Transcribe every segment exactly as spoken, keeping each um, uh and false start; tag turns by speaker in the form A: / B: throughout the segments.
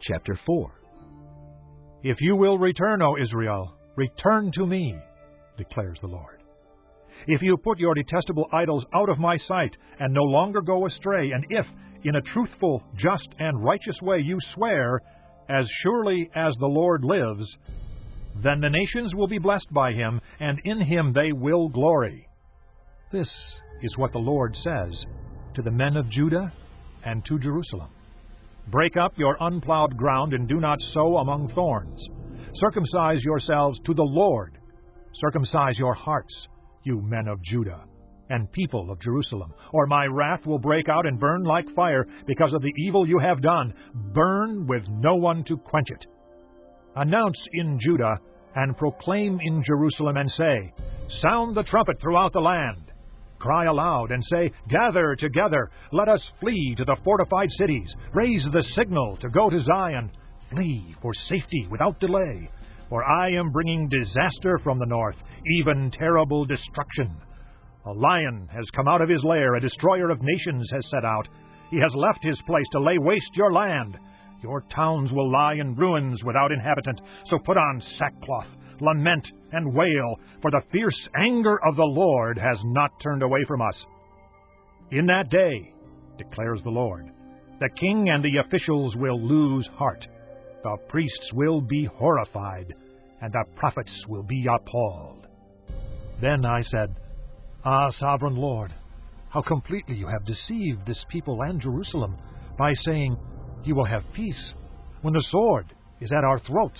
A: Chapter four.
B: If you will return, O Israel, return to me, declares the Lord. If you put your detestable idols out of my sight, and no longer go astray, and if, in a truthful, just, and righteous way you swear, as surely as the Lord lives, then the nations will be blessed by him, and in him they will glory. This is what the Lord says to the men of Judah and to Jerusalem. Break up your unplowed ground, and do not sow among thorns. Circumcise yourselves to the Lord. Circumcise your hearts, you men of Judah and people of Jerusalem, or my wrath will break out and burn like fire because of the evil you have done, burn with no one to quench it. Announce in Judah and proclaim in Jerusalem, and say, sound the trumpet throughout the land. Cry aloud and say, gather together, let us flee to the fortified cities. Raise the signal to go to Zion. Flee for safety without delay. For I am bringing disaster from the north, even terrible destruction. A lion has come out of his lair, a destroyer of nations has set out. He has left his place to lay waste your land. Your towns will lie in ruins without inhabitant. So put on sackcloth, lament, and wail, for the fierce anger of the Lord has not turned away from us. In that day, declares the Lord, the king and the officials will lose heart. The priests will be horrified, and the prophets will be appalled. Then I said, Ah, sovereign Lord, how completely you have deceived this people and Jerusalem by saying, you will have peace, when the sword is at our throats.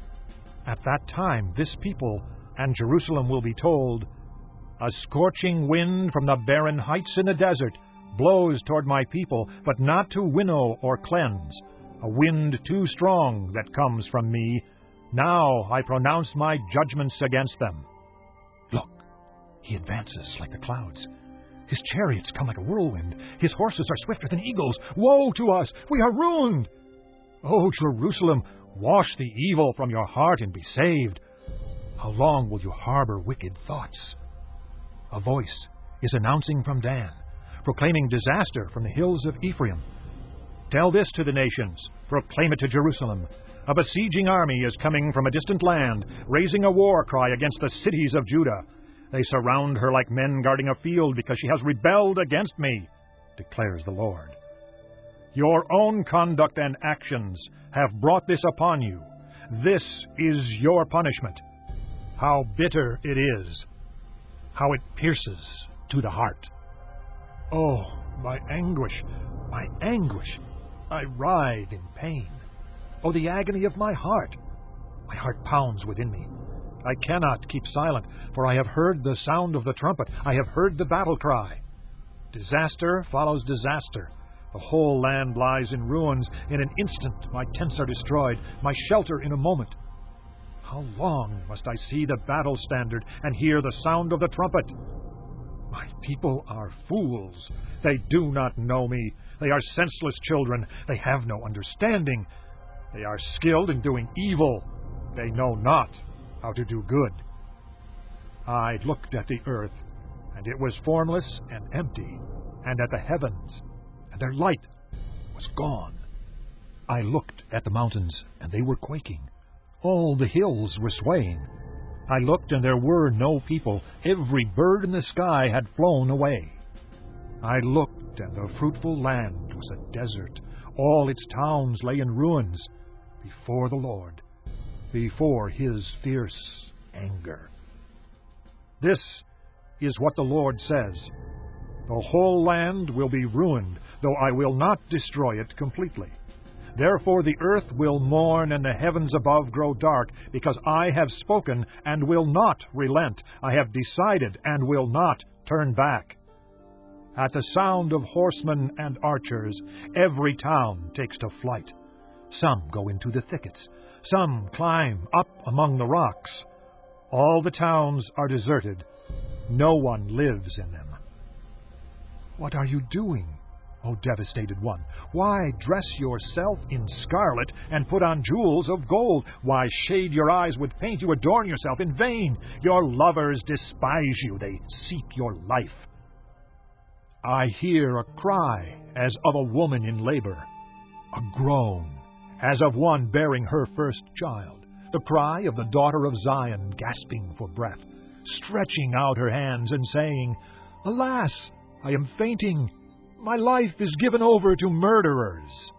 B: At that time, this people and Jerusalem will be told, a scorching wind from the barren heights in the desert blows toward my people, but not to winnow or cleanse. A wind too strong that comes from me. Now I pronounce my judgments against them. Look, he advances like the clouds. His chariots come like a whirlwind. His horses are swifter than eagles. Woe to us! We are ruined! O Jerusalem, wash the evil from your heart and be saved. How long will you harbor wicked thoughts? A voice is announcing from Dan, proclaiming disaster from the hills of Ephraim. Tell this to the nations, proclaim it to Jerusalem. A besieging army is coming from a distant land, raising a war cry against the cities of Judah. They surround her like men guarding a field because she has rebelled against me, declares the Lord. Your own conduct and actions have brought this upon you. This is your punishment. How bitter it is, how it pierces to the heart. Oh, my anguish, my anguish! I writhe in pain. Oh, the agony of my heart! My heart pounds within me. I cannot keep silent, for I have heard the sound of the trumpet. I have heard the battle cry. Disaster follows disaster. The whole land lies in ruins. In an instant my tents are destroyed, my shelter in a moment. How long must I see the battle standard and hear the sound of the trumpet? My people are fools. They do not know me. They are senseless children. They have no understanding. They are skilled in doing evil. They know not how to do good. I looked at the earth, and it was formless and empty, and at the heavens, and their light was gone. I looked at the mountains, and they were quaking. All the hills were swaying. I looked, and there were no people. Every bird in the sky had flown away. I looked, and the fruitful land was a desert. All its towns lay in ruins before the Lord, before his fierce anger. This is what the Lord says. The whole land will be ruined, though I will not destroy it completely. Therefore the earth will mourn and the heavens above grow dark, because I have spoken and will not relent. I have decided and will not turn back. At the sound of horsemen and archers, every town takes to flight. Some go into the thickets. Some climb up among the rocks. All the towns are deserted. No one lives in them. What are you doing, O devastated one? Why dress yourself in scarlet and put on jewels of gold? Why shade your eyes with paint? You adorn yourself in vain. Your lovers despise you. They seek your life. I hear a cry as of a woman in labor, a groan as of one bearing her first child, the cry of the daughter of Zion gasping for breath, stretching out her hands and saying, Alas, I am fainting, my life is given over to murderers.